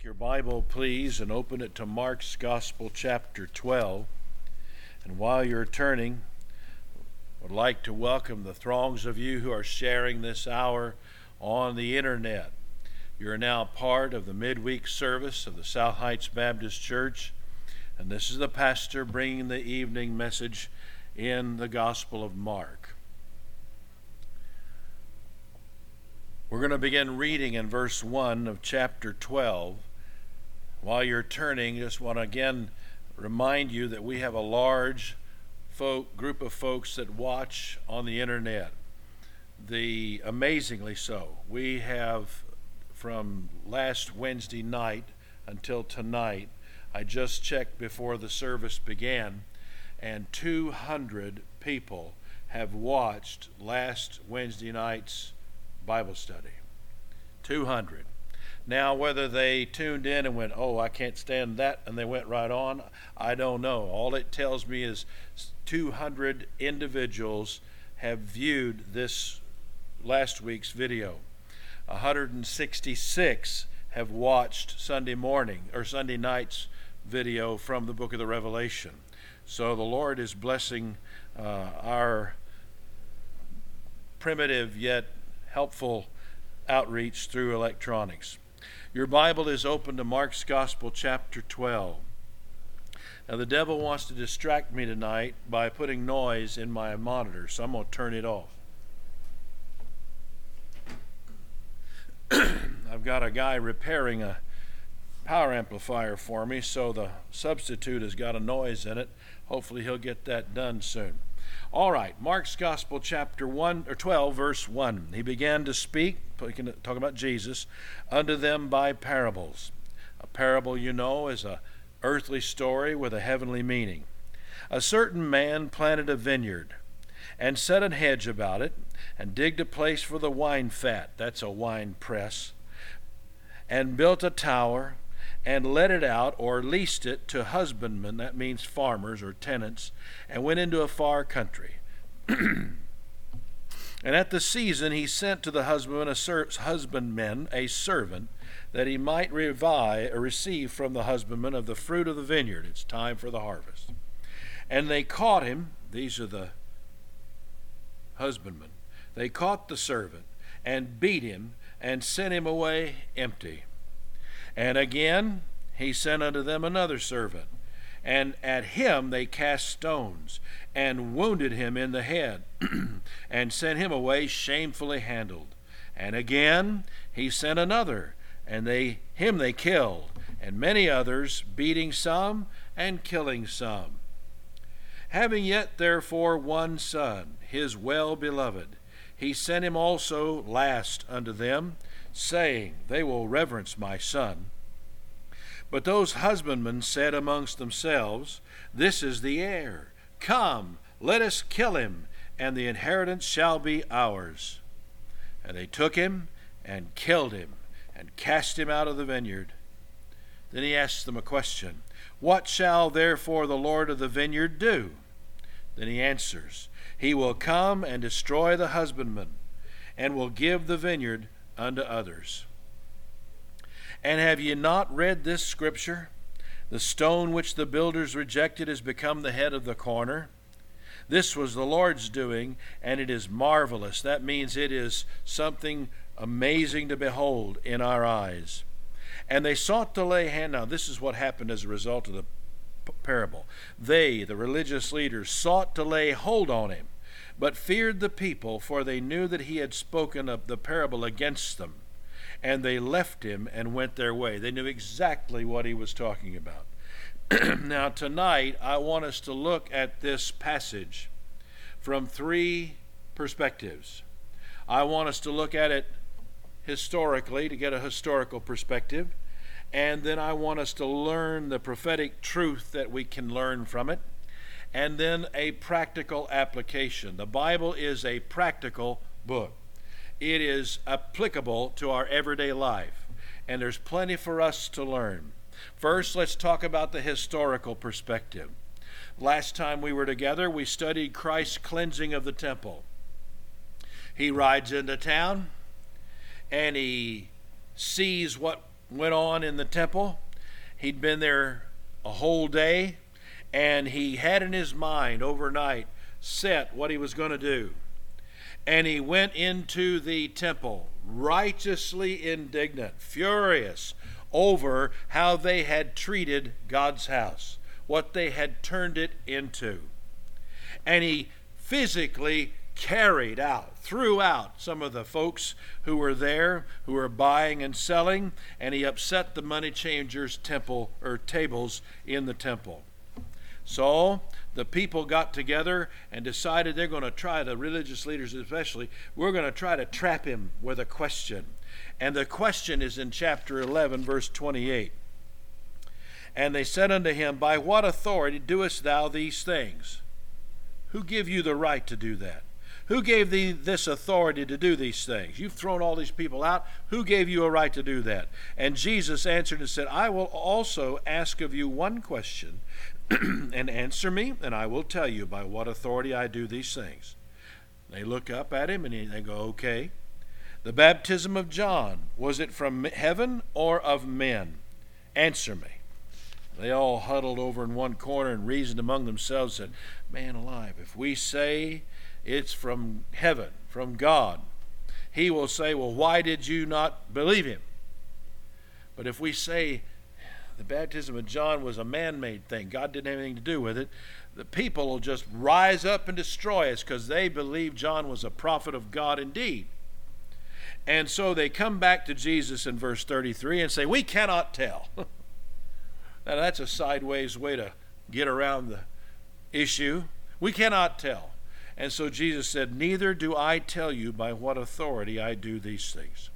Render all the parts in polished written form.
Your Bible, please, and open it to Mark's Gospel, chapter 12. And while you're turning, I would like to welcome the throngs of you who are sharing this hour on the internet. You're now part of the midweek service of the South Heights Baptist Church, and this is the pastor bringing the evening message in the Gospel of Mark. We're going to begin reading in verse 1 of chapter 12. While you're turning, just want to again remind you that we have a large group of folks that watch on the internet. Amazingly so. We have, from last Wednesday night until tonight, I just checked before the service began, and 200 people have watched last Wednesday night's Bible study. 200. Now, whether they tuned in and went, "Oh, I can't stand that," and they went right on, I don't know. All it tells me is 200 individuals have viewed this last week's video. 166 have watched Sunday night's video from the book of the Revelation. So the Lord is blessing our primitive yet helpful outreach through electronics. Your Bible is open to Mark's Gospel, chapter 12. Now, the devil wants to distract me tonight by putting noise in my monitor, so I'm going to turn it off. I've got a guy repairing a power amplifier for me, so the substitute has got a noise in it. Hopefully he'll get that done soon. All right, Mark's Gospel, chapter 12, verse 1. He began to speak, talking about Jesus, unto them by parables. A parable, you know, is an earthly story with a heavenly meaning. A certain man planted a vineyard, and set an hedge about it, and digged a place for the wine fat, that's a wine press, and built a tower, and let it out, or leased it to husbandmen, that means farmers or tenants, and went into a far country. And at the season he sent to the husbandmen a servant, that he might receive from the husbandman of the fruit of the vineyard. It's time for the harvest. And they caught him, these are the husbandmen, they caught the servant, and beat him, and sent him away empty. And again he sent unto them another servant, and at him they cast stones, and wounded him in the head, and sent him away shamefully handled. And again he sent another, and him they killed, and many others, beating some and killing some. Having yet therefore one son, his well-beloved, he sent him also last unto them, saying, They will reverence my son. But those husbandmen said amongst themselves, This is the heir. Come, let us kill him, and the inheritance shall be ours. And they took him and killed him, and cast him out of the vineyard. Then he asked them a question, What shall therefore the Lord of the vineyard do? Then he answers, He will come and destroy the husbandman, and will give the vineyard unto others. And have ye not read this scripture? The stone which the builders rejected has become the head of the corner. This was the Lord's doing, and it is marvelous. That means it is something amazing to behold in our eyes. And they sought to lay hand. Now, this is what happened as a result of the parable. They, the religious leaders, sought to lay hold on him, but feared the people, for they knew that he had spoken of the parable against them. And they left him and went their way. They knew exactly what he was talking about. Now, tonight, I want us to look at this passage from three perspectives. I want us to look at it historically, to get a historical perspective. And then I want us to learn the prophetic truth that we can learn from it. And then a practical application. The Bible is a practical book. It is applicable to our everyday life, and there's plenty for us to learn. First, let's talk about the historical perspective. Last time we were together, we studied Christ's cleansing of the temple. He rides into town, and he sees what went on in the temple. He'd been there a whole day, and he had in his mind overnight set what he was going to do. And he went into the temple, righteously indignant, furious over how they had treated God's house, what they had turned it into. And he physically threw out some of the folks who were there, who were buying and selling, and he upset the money changers' tables in the temple. So the people got together and decided they're going to try, the religious leaders especially, we're going to try to trap him with a question. And the question is in chapter 11, verse 28. And they said unto him, By what authority doest thou these things? Who gave you the right to do that? Who gave thee this authority to do these things? You've thrown all these people out. Who gave you a right to do that? And Jesus answered and said, I will also ask of you one question, and answer me, and I will tell you by what authority I do these things. They look up at him, and they go, okay. The baptism of John, was it from heaven or of men? Answer me. They all huddled over in one corner and reasoned among themselves, said, man alive, if we say it's from heaven, from God, he will say, well, why did you not believe him? But if we say the baptism of John was a man-made thing, God didn't have anything to do with it, the people will just rise up and destroy us because they believe John was a prophet of God indeed. And so they come back to Jesus in verse 33 and say, we cannot tell. Now that's a sideways way to get around the issue. We cannot tell. And so Jesus said, neither do I tell you by what authority I do these things.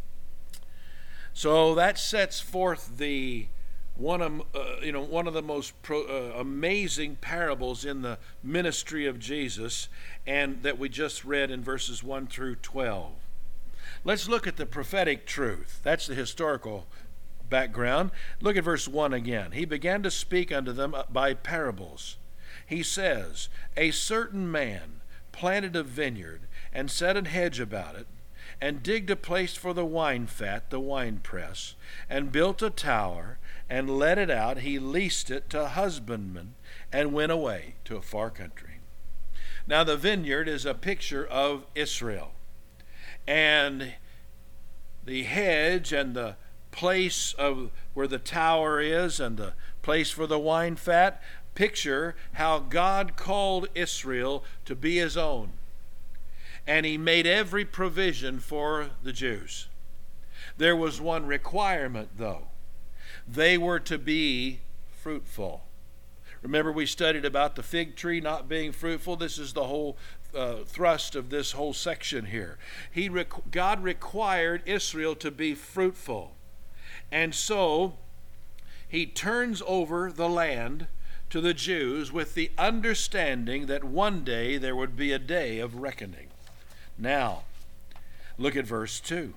So that sets forth one of the most amazing parables in the ministry of Jesus, and that we just read in verses 1 through 12. Let's look at the prophetic truth. That's the historical background. Look at verse 1 again. He began to speak unto them by parables. He says, a certain man planted a vineyard and set an hedge about it, and digged a place for the wine fat, the winepress, and built a tower, and let it out. He leased it to husbandmen, and went away to a far country. Now the vineyard is a picture of Israel. And the hedge and the place of where the tower is and the place for the wine fat picture how God called Israel to be his own. And he made every provision for the Jews. There was one requirement, though. They were to be fruitful. Remember, we studied about the fig tree not being fruitful. This is the whole thrust of this whole section here. God required Israel to be fruitful. And so he turns over the land to the Jews with the understanding that one day there would be a day of reckoning. Now, look at verse 2.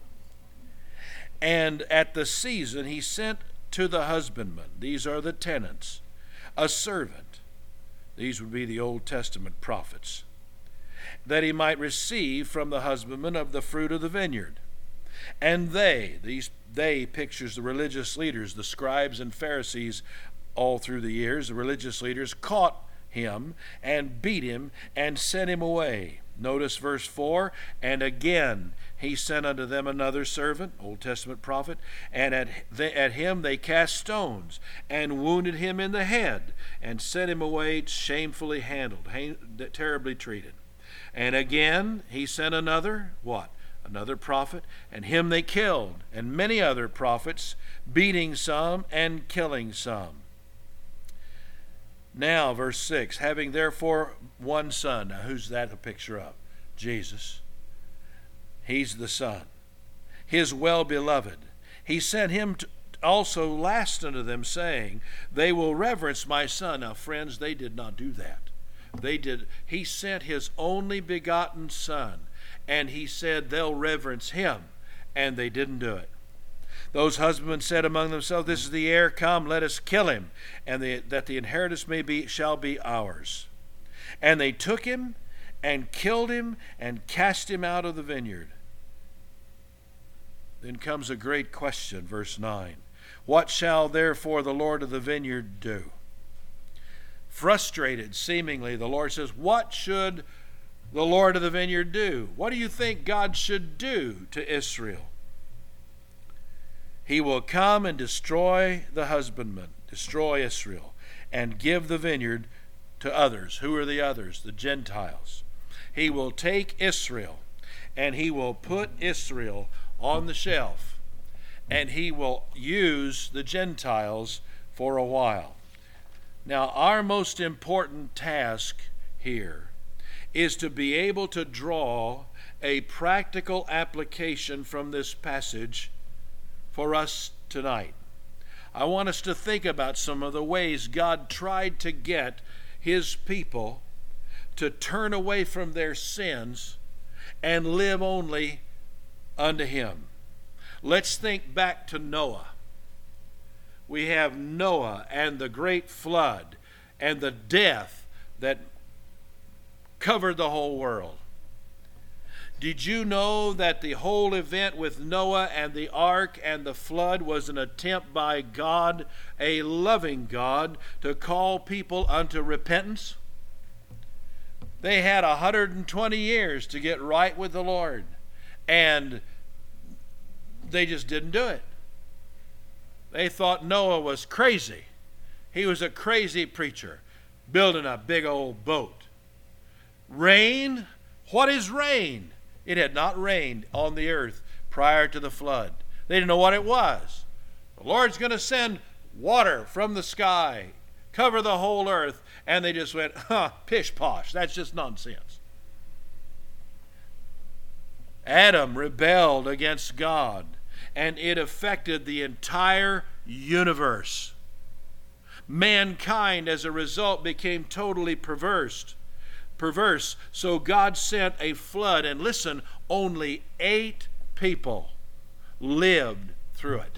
And at the season he sent to the husbandmen, these are the tenants, a servant, these would be the Old Testament prophets, that he might receive from the husbandman of the fruit of the vineyard. And they pictures the religious leaders, the scribes and Pharisees all through the years, the religious leaders caught him and beat him and sent him away. Notice verse 4, and again he sent unto them another servant, Old Testament prophet, and at him they cast stones and wounded him in the head and sent him away shamefully handled, terribly treated. And again he sent another, what? Another prophet, and him they killed, and many other prophets, beating some and killing some. Now, verse 6, having therefore one son. Now, who's that a picture of? Jesus. He's the Son. His well-beloved. He sent him also last unto them, saying, they will reverence my Son. Now, friends, they did not do that. He sent his only begotten Son, and he said they'll reverence him, and they didn't do it. Those husbandmen said among themselves, this is the heir, come, let us kill him, and that the inheritance shall be ours. And they took him and killed him and cast him out of the vineyard. Then comes a great question, verse 9. What shall therefore the Lord of the vineyard do? Frustrated, seemingly, the Lord says, what should the Lord of the vineyard do? What do you think God should do to Israel? He will come and destroy the husbandman, destroy Israel, and give the vineyard to others. Who are the others? The Gentiles. He will take Israel, and he will put Israel on the shelf, and he will use the Gentiles for a while. Now, our most important task here is to be able to draw a practical application from this passage for us tonight. I want us to think about some of the ways God tried to get his people to turn away from their sins and live only unto him. Let's think back to Noah. We have Noah and the great flood and the death that covered the whole world. Did you know that the whole event with Noah and the ark and the flood was an attempt by God, a loving God, to call people unto repentance? They had 120 years to get right with the Lord, and they just didn't do it. They thought Noah was crazy. He was a crazy preacher, building a big old boat. Rain? What is rain? It had not rained on the earth prior to the flood. They didn't know what it was. The Lord's going to send water from the sky, cover the whole earth, and they just went, pish posh, that's just nonsense. Adam rebelled against God, and it affected the entire universe. Mankind, as a result, became totally perverse. So God sent a flood, and listen, only 8 people lived through it.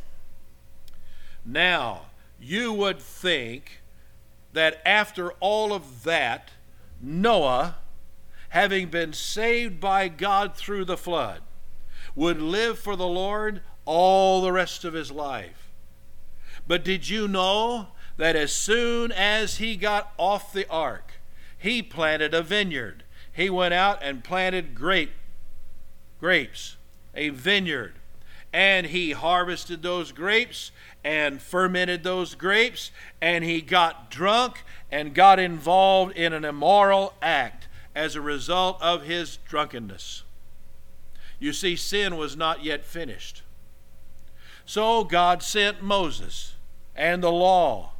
Now, you would think that after all of that, Noah, having been saved by God through the flood, would live for the Lord all the rest of his life. But did you know that as soon as he got off the ark, he planted a vineyard? He went out and planted grapes, a vineyard. And he harvested those grapes and fermented those grapes, and he got drunk and got involved in an immoral act as a result of his drunkenness. You see, sin was not yet finished. So God sent Moses and the law.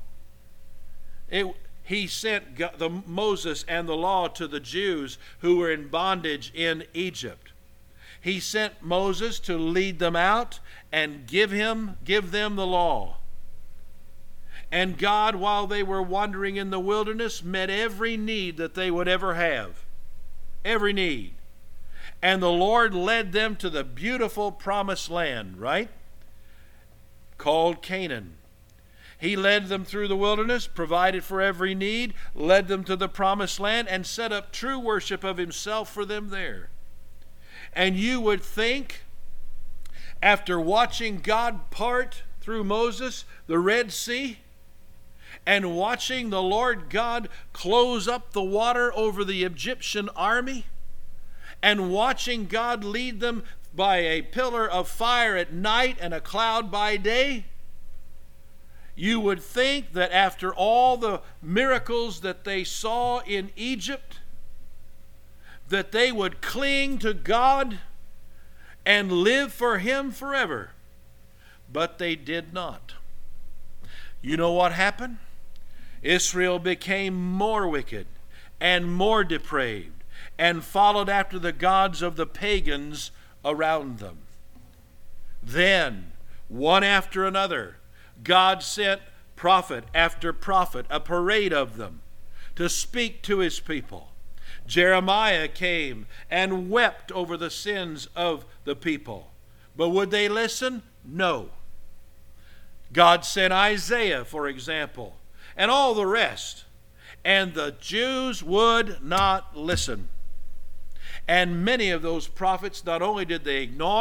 He sent Moses and the law to the Jews who were in bondage in Egypt. He sent Moses to lead them out and give them the law. And God, while they were wandering in the wilderness, met every need that they would ever have. Every need. And the Lord led them to the beautiful promised land, right? Called Canaan. He led them through the wilderness, provided for every need, led them to the promised land, and set up true worship of himself for them there. And you would think, after watching God part through Moses the Red Sea, and watching the Lord God close up the water over the Egyptian army, and watching God lead them by a pillar of fire at night and a cloud by day, you would think that after all the miracles that they saw in Egypt, that they would cling to God and live for him forever. But they did not. You know what happened? Israel became more wicked and more depraved and followed after the gods of the pagans around them. Then, one after another, God sent prophet after prophet, a parade of them, to speak to his people. Jeremiah came and wept over the sins of the people. But would they listen? No. God sent Isaiah, for example, and all the rest. And the Jews would not listen. And many of those prophets, not only did they ignore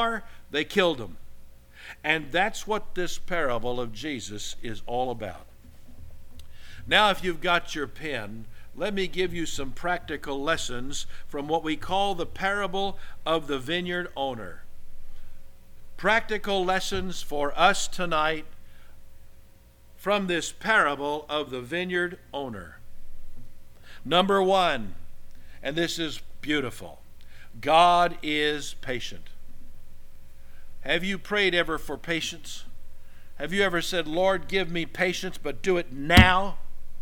they killed him. And that's what this parable of Jesus is all about. Now, if you've got your pen, let me give you some practical lessons from what we call the parable of the vineyard owner. Practical lessons for us tonight from this parable of the vineyard owner. Number one, and this is beautiful, God is patient. Have you prayed ever for patience? Have you ever said, Lord, give me patience, but do it now?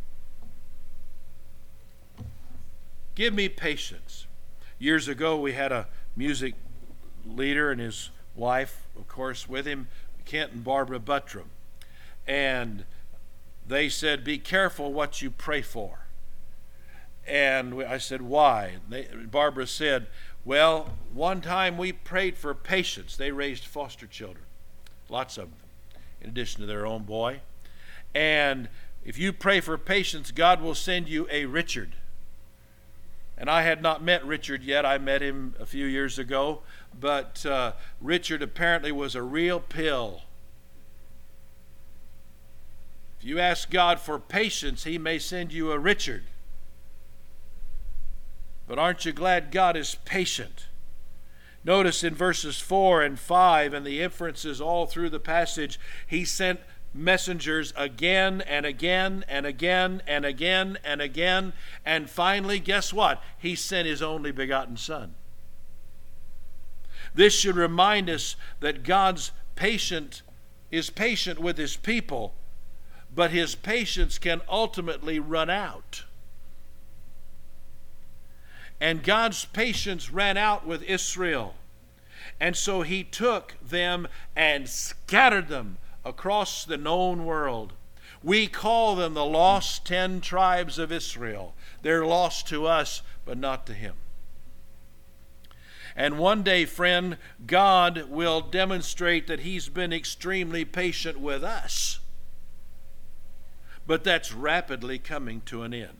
Give me patience. Years ago, we had a music leader and his wife, of course, with him, Kent and Barbara Buttram. And they said, be careful what you pray for. And I said, why? Barbara said, well, one time we prayed for patience. They raised foster children, lots of them, in addition to their own boy. And if you pray for patience, God will send you a Richard. And I had not met Richard yet. I met him a few years ago. But Richard apparently was a real pill. If you ask God for patience, he may send you a Richard. But aren't you glad God is patient? Notice in verses 4 and 5 and the inferences all through the passage, he sent messengers again and again and again and again and again, and finally, guess what? He sent his only begotten Son. This should remind us that God's is patient with his people, but his patience can ultimately run out. And God's patience ran out with Israel. And so he took them and scattered them across the known world. We call them the lost 10 tribes of Israel. They're lost to us, but not to him. And one day, friend, God will demonstrate that he's been extremely patient with us. But that's rapidly coming to an end.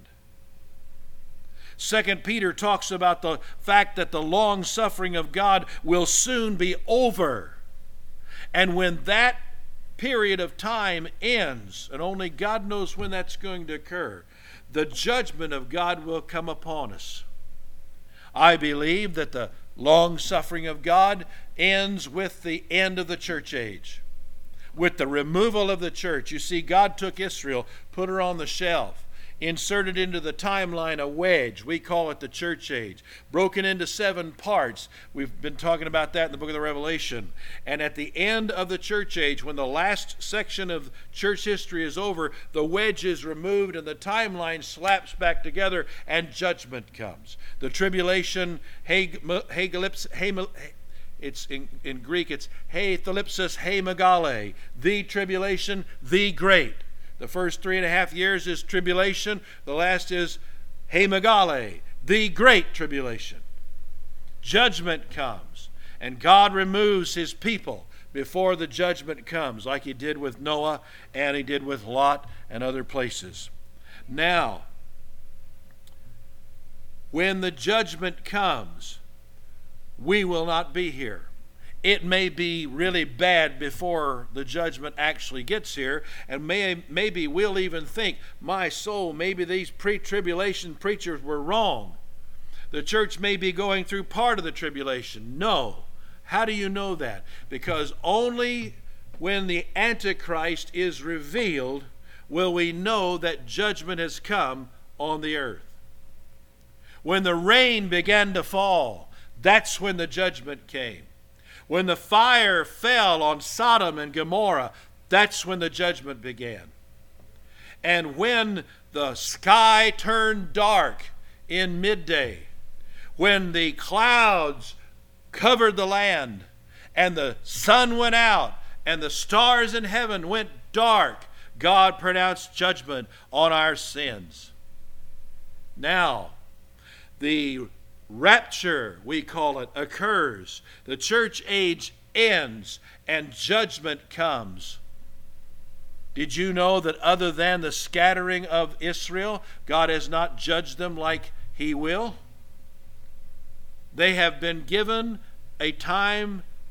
2 Peter talks about the fact that the long suffering of God will soon be over. And when that period of time ends, and only God knows when that's going to occur, the judgment of God will come upon us. I believe that the long suffering of God ends with the end of the church age, with the removal of the church. You see, God took Israel, put her on the shelf, inserted into the timeline a wedge. We call it the church age. Broken into 7 parts. We've been talking about that in the book of the Revelation. And at the end of the church age, when the last section of church history is over, the wedge is removed and the timeline slaps back together and judgment comes. The tribulation, it's in Greek, it's he thalipsis, he megale, the tribulation, the great. The first 3.5 years is tribulation. The last is he megale, the great tribulation. Judgment comes, and God removes his people before the judgment comes, like he did with Noah and he did with Lot and other places. Now, when the judgment comes, we will not be here. It may be really bad before the judgment actually gets here, and maybe we'll even think, my soul, maybe these pre-tribulation preachers were wrong. The church may be going through part of the tribulation. No. How do you know that? Because only when the Antichrist is revealed will we know that judgment has come on the earth. When the rain began to fall, that's when the judgment came. When the fire fell on Sodom and Gomorrah, that's when the judgment began. And when the sky turned dark in midday, when the clouds covered the land, and the sun went out, and the stars in heaven went dark, God pronounced judgment on our sins. Now, the rapture, we call it, occurs. The church age ends and judgment comes. Did you know that other than the scattering of Israel, God has not judged them like he will? They have been given a time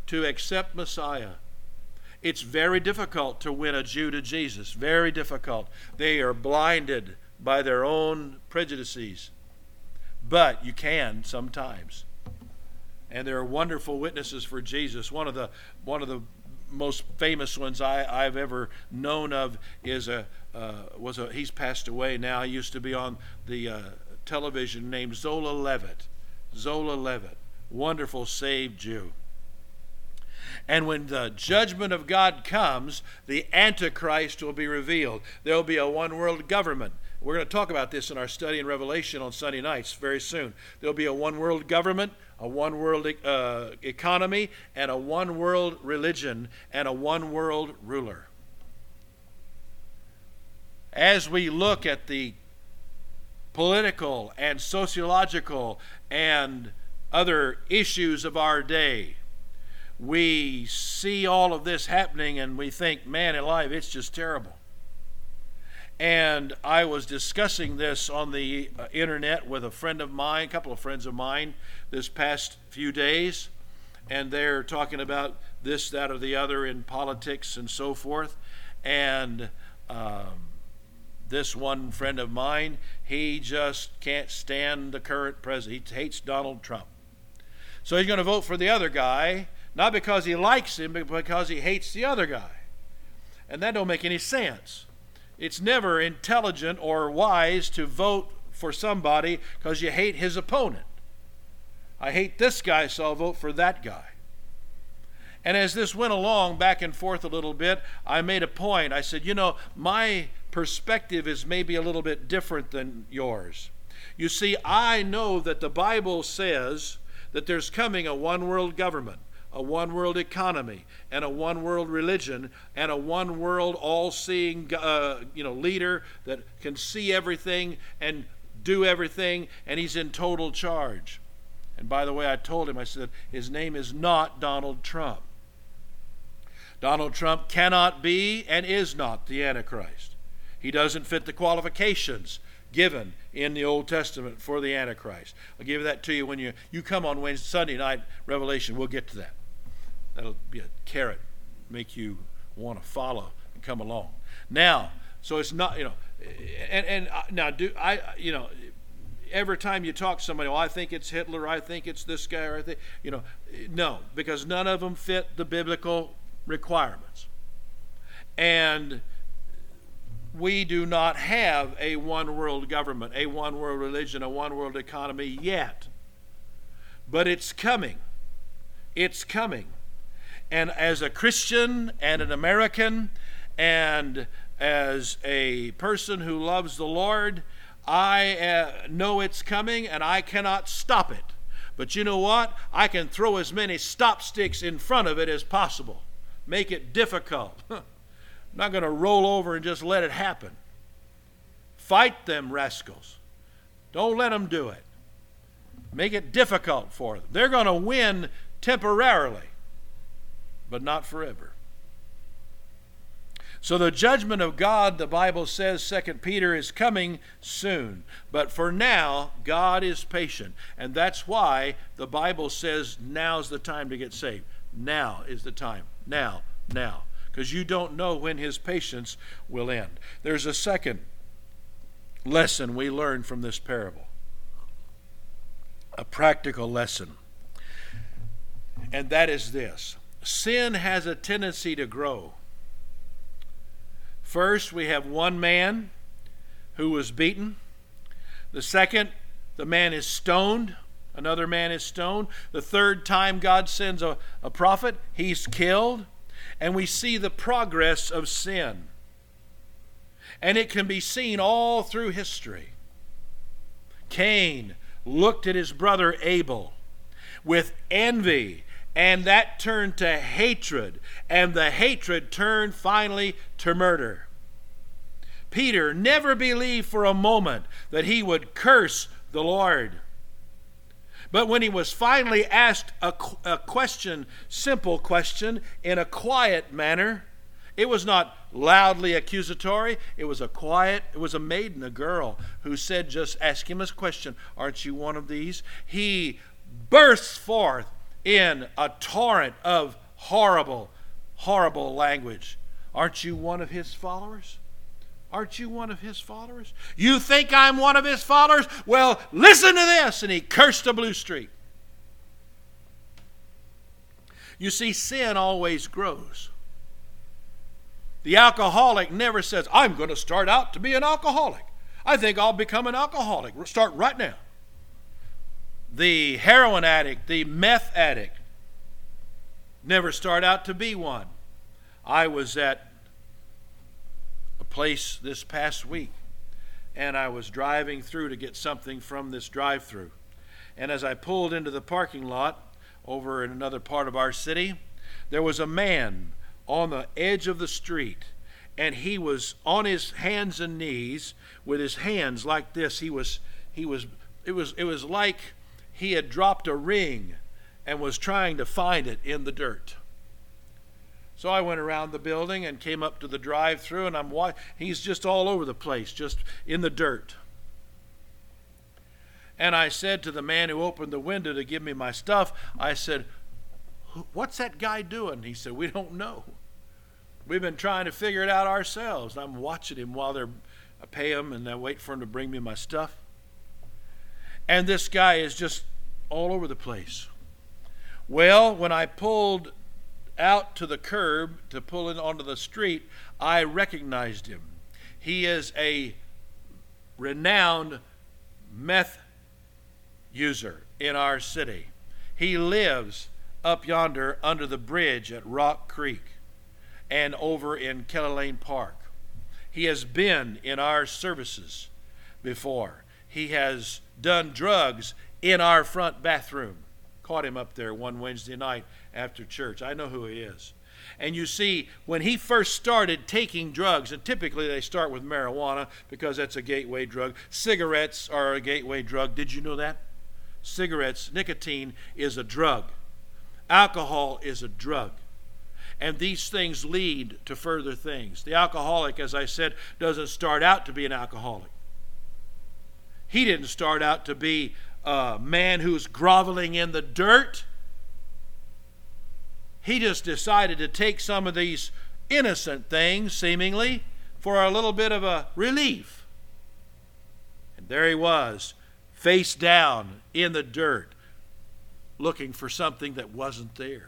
to accept Messiah. It's very difficult to win a Jew to Jesus. Very difficult. They are blinded by their own prejudices. But you can sometimes. And there are wonderful witnesses for Jesus. One of the most famous ones I've ever known of is he's passed away now. He used to be on the television, named Zola Levitt. Zola Levitt, wonderful saved Jew. And when the judgment of God comes, the Antichrist will be revealed. There will be a one-world government. We're going to talk about this in our study in Revelation on Sunday nights very soon. There will be a one-world government, a one-world economy, and a one-world religion, and a one-world ruler. As we look at the political and sociological and other issues of our day, we see all of this happening and we think, man alive, it's just terrible. And I was discussing this on the internet with a friend of mine, a couple of friends of mine, this past few days, and they're talking about this, that, or the other in politics and so forth. And this one friend of mine, he just can't stand the current president. He hates Donald Trump. So he's going to vote for the other guy, not because he likes him, but because he hates the other guy. And that don't make any sense. It's never intelligent or wise to vote for somebody because you hate his opponent. I hate this guy, so I'll vote for that guy. And as this went along back and forth a little bit, I made a point. I said, my perspective is maybe a little bit different than yours. You see, I know that the Bible says that there's coming a one-world government, a one-world economy, and a one-world religion, and a one-world all-seeing leader that can see everything and do everything, and he's in total charge. And by the way, I told him, I said, his name is not Donald Trump. Donald Trump cannot be and is not the Antichrist. He doesn't fit the qualifications given in the Old Testament for the Antichrist. I'll give that to you when you come on Wednesday, Sunday night, Revelation. We'll get to that. That'll be a carrot, make you want to follow and come along. Now, so it's not, now every time you talk to somebody, I think it's Hitler, I think it's this guy, or I think, no, because none of them fit the biblical requirements. And we do not have a one-world government, a one-world religion, a one-world economy yet. But it's coming. It's coming. And as a Christian and an American and as a person who loves the Lord, I know it's coming and I cannot stop it. But you know what? I can throw as many stop sticks in front of it as possible. Make it difficult. I'm not going to roll over and just let it happen. Fight them rascals. Don't let them do it. Make it difficult for them. They're going to win temporarily, but not forever. So the judgment of God, the Bible says, 2 Peter, is coming soon. But for now, God is patient. And that's why the Bible says now's the time to get saved. Now is the time. Now. Because you don't know when his patience will end. There's a second lesson we learn from this parable. A practical lesson. And that is this. Sin has a tendency to grow. First, we have one man who was beaten. The second, the man is stoned. Another man is stoned. The third time God sends a prophet, he's killed. And we see the progress of sin. And it can be seen all through history. Cain looked at his brother Abel with envy, and that turned to hatred, and the hatred turned finally to murder. Peter never believed for a moment that he would curse the Lord. But when he was finally asked a question, simple question, in a quiet manner, it was not loudly accusatory. It was a maiden, a girl, who said, just ask him a question, aren't you one of these? He bursts forth in a torrent of horrible, horrible language. Aren't you one of his followers? Aren't you one of his followers? You think I'm one of his followers? Well, listen to this. And he cursed a blue streak. You see, sin always grows. The alcoholic never says, I'm going to start out to be an alcoholic. I think I'll become an alcoholic. We'll start right now. The heroin addict, the meth addict, never start out to be one. I was at a place this past week, and I was driving through to get something from this drive-through. And as I pulled into the parking lot over in another part of our city, there was a man on the edge of the street, and he was on his hands and knees with his hands like this. It was like he had dropped a ring and was trying to find it in the dirt. So I went around the building and came up to the drive-through, and he's just all over the place, just in the dirt. And I said to the man who opened the window to give me my stuff, I said, what's that guy doing? He said, we don't know. We've been trying to figure it out ourselves. I'm watching him while I pay him and I wait for him to bring me my stuff. And this guy is just all over the place. Well, when I pulled out to the curb to pull in onto the street, I recognized him. He is a renowned meth user in our city. He lives up yonder under the bridge at Rock Creek and over in Keller Lane Park. He has been in our services before. He has done drugs in our front bathroom. Caught him up there one Wednesday night after church. I know who he is. And you see, when he first started taking drugs, and typically they start with marijuana because that's a gateway drug. Cigarettes are a gateway drug. Did you know that? Cigarettes, nicotine is a drug. Alcohol is a drug. And these things lead to further things. The alcoholic, as I said, doesn't start out to be an alcoholic. He didn't start out to be a man who's groveling in the dirt. He just decided to take some of these innocent things, seemingly, for a little bit of a relief. And there he was, face down in the dirt, looking for something that wasn't there.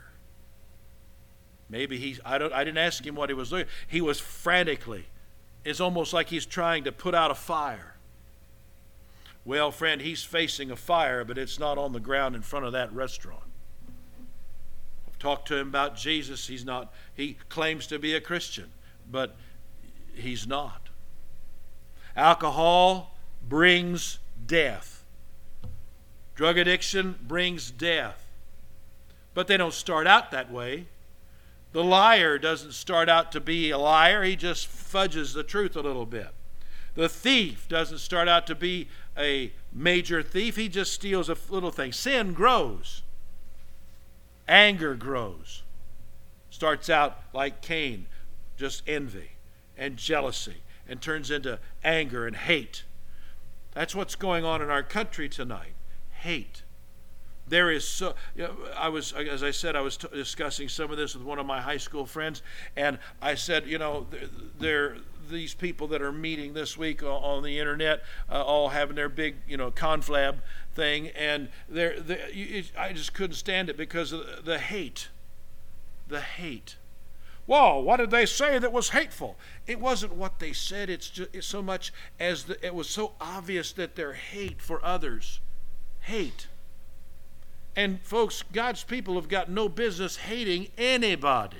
Maybe I didn't ask him what he was doing. He was frantically. It's almost like he's trying to put out a fire. Well, friend, he's facing a fire, but it's not on the ground in front of that restaurant. I've talked to him about Jesus. He claims to be a Christian, but he's not. Alcohol brings death. Drug addiction brings death. But they don't start out that way. The liar doesn't start out to be a liar. He just fudges the truth a little bit. The thief doesn't start out to be a major thief. He just steals a little thing. Sin grows. Anger grows. Starts out like Cain, just envy and jealousy, and turns into anger and hate. That's what's going on in our country tonight. Hate. There is so. As I said, I was discussing some of this with one of my high school friends, and I said, these people that are meeting this week on the internet, all having their big, conflab thing, and I just couldn't stand it because of the hate. The hate. Well, what did they say that was hateful? It wasn't what they said. It's so much as it was so obvious that their hate for others. Hate. And folks, God's people have got no business hating anybody.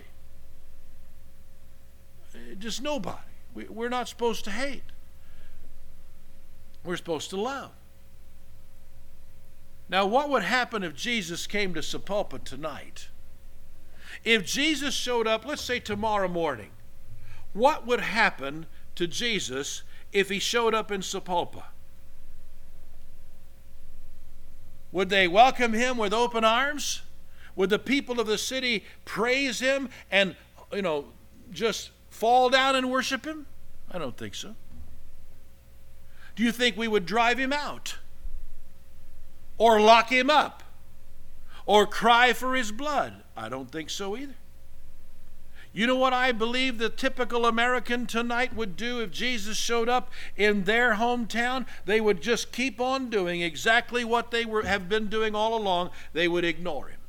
Just nobody. We're not supposed to hate. We're supposed to love. Now, what would happen if Jesus came to Sapulpa tonight? If Jesus showed up, let's say tomorrow morning, what would happen to Jesus if he showed up in Sapulpa? Would they welcome him with open arms? Would the people of the city praise him and, just fall down and worship him? I don't think so. Do you think we would drive him out? Or lock him up? or cry for his blood? I don't think so either. You know what I believe the typical American tonight would do if Jesus showed up in their hometown? They would just keep on doing exactly what they have been doing all along. They would ignore him.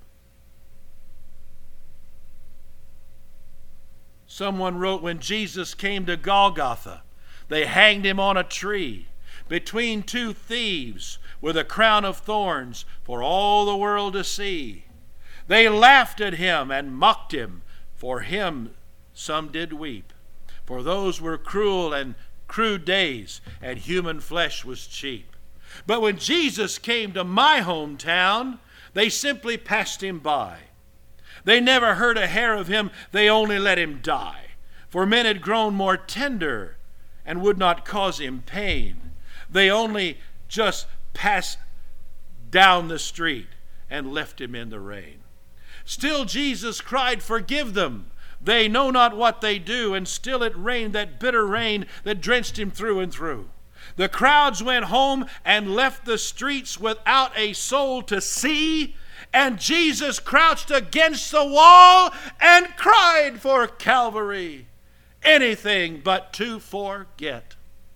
Someone wrote, when Jesus came to Golgotha, they hanged him on a tree between two thieves with a crown of thorns for all the world to see. They laughed at him and mocked him. For him some did weep. For those were cruel and crude days, and human flesh was cheap. But when Jesus came to my hometown, they simply passed him by. They never heard a hair of him, they only let him die. For men had grown more tender and would not cause him pain. They only just passed down the street and left him in the rain. Still Jesus cried, forgive them. They know not what they do. And still it rained, that bitter rain that drenched him through and through. The crowds went home and left the streets without a soul to see. And Jesus crouched against the wall and cried for Calvary. Anything but to forget.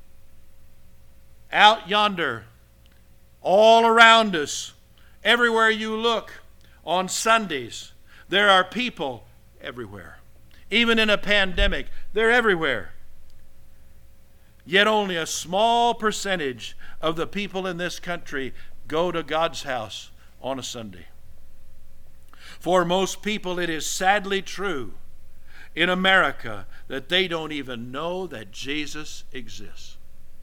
Out yonder, all around us, everywhere you look, on Sundays, there are people everywhere. Even in a pandemic, they're everywhere. Yet only a small percentage of the people in this country go to God's house on a Sunday. For most people, it is sadly true in America that they don't even know that Jesus exists.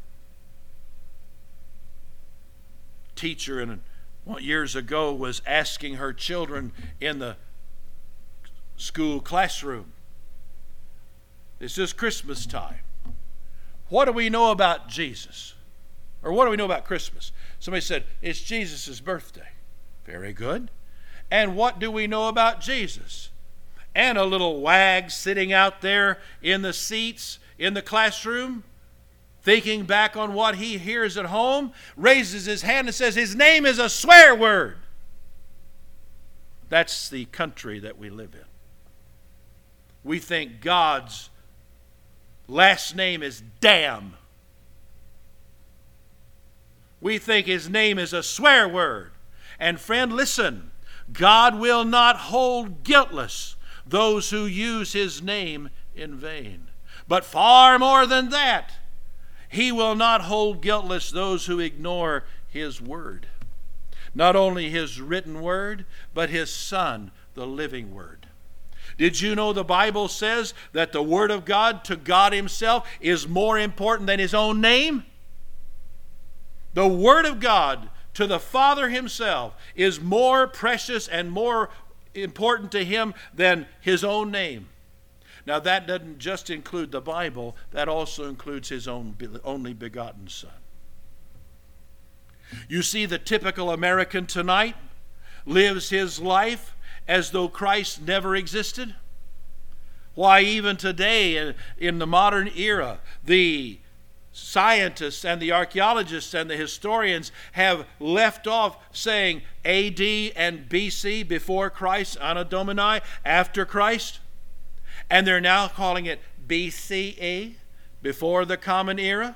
Teacher years ago was asking her children in the school classroom, this is Christmas time, what do we know about Jesus? Or what do we know about Christmas? Somebody said, it's Jesus' birthday. Very good. And what do we know about Jesus? And a little wag sitting out there in the seats in the classroom, thinking back on what he hears at home, raises his hand and says, his name is a swear word. That's the country that we live in. We think God's last name is damn. We think his name is a swear word. And friend, listen, God will not hold guiltless those who use his name in vain. But far more than that, he will not hold guiltless those who ignore his word. Not only his written word, but his Son, the living word. Did you know the Bible says that the word of God to God himself is more important than his own name? The word of God to the Father himself is more precious and more important to him than his own name. Now that doesn't just include the Bible, that also includes his only begotten Son. You see, the typical American tonight lives his life as though Christ never existed. Why, even today in the modern era, the scientists and the archaeologists and the historians have left off saying AD and BC, before Christ, Anno Domini, after Christ. And they're now calling it BCE, before the Common Era.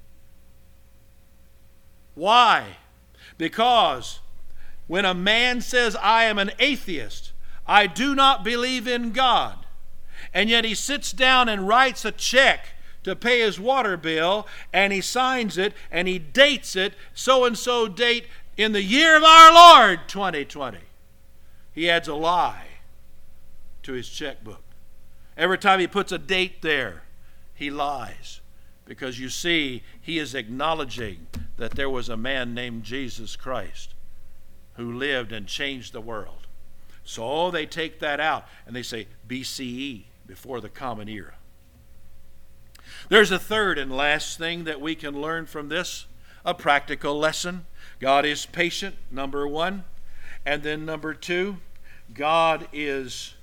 Why? Because when a man says, I am an atheist, I do not believe in God, and yet he sits down and writes a check to pay his water bill, and he signs it, and he dates it, so-and-so date in the year of our Lord, 2020. He adds a lie to his checkbook. Every time he puts a date there, he lies. Because you see, he is acknowledging that there was a man named Jesus Christ who lived and changed the world. So they take that out and they say BCE, before the Common Era. There's a third and last thing that we can learn from this, a practical lesson. God is patient, number one. And then number two, God is,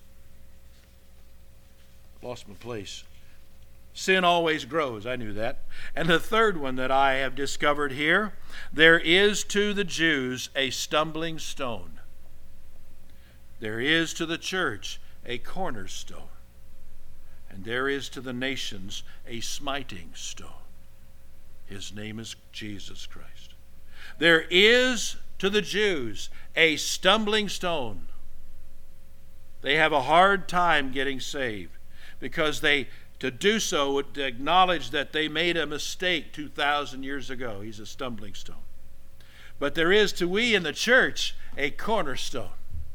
lost my place. Sin always grows, I knew that. And the third one that I have discovered here, there is to the Jews a stumbling stone. There is to the church a cornerstone, and there is to the nations a smiting stone. His name is Jesus Christ. There is to the Jews a stumbling stone. They have a hard time getting saved because to do so would acknowledge that they made a mistake 2,000 years ago. He's a stumbling stone. But there is to we in the church a cornerstone.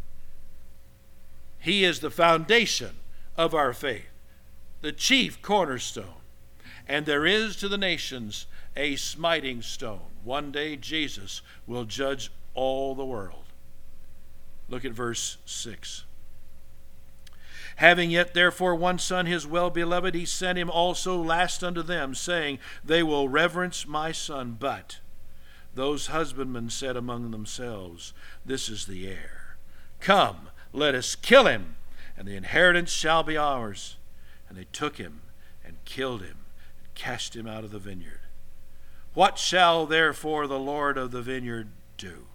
He is the foundation of our faith, the chief cornerstone. And there is to the nations a smiting stone. One day Jesus will judge all the world. Look at verse 6. Having yet therefore one son, his well-beloved, he sent him also last unto them, saying, They will reverence my son. But those husbandmen said among themselves, This is the heir. Come, let us kill him, and the inheritance shall be ours. And they took him and killed him and cast him out of the vineyard. What shall therefore the Lord of the vineyard do?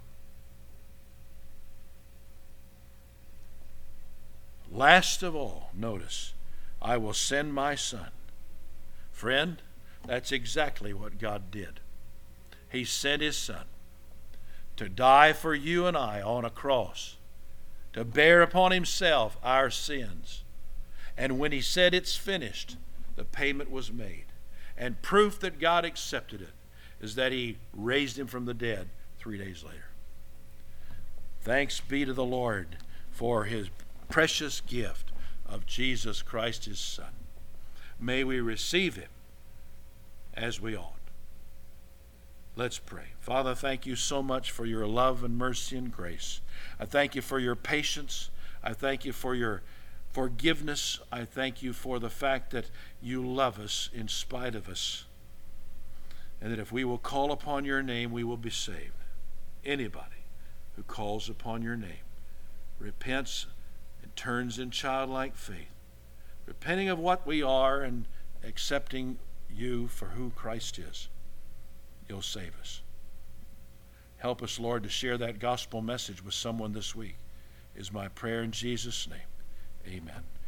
Last of all, notice, I will send my son. Friend, that's exactly what God did. He sent his son to die for you and I on a cross, to bear upon himself our sins. And when he said it's finished, the payment was made. And proof that God accepted it is that he raised him from the dead 3 days later. Thanks be to the Lord for his precious gift of Jesus Christ his Son. May we receive him as we ought. Let's pray. Father, thank you so much for your love and mercy and grace. I thank you for your patience. I thank you for your forgiveness. I thank you for the fact that you love us in spite of us, and that if we will call upon your name, we will be saved. Anybody who calls upon your name, repents, and turns in childlike faith, repenting of what we are and accepting you for who Christ is, you'll save us. Help us, Lord, to share that gospel message with someone this week, is my prayer in Jesus' name. Amen.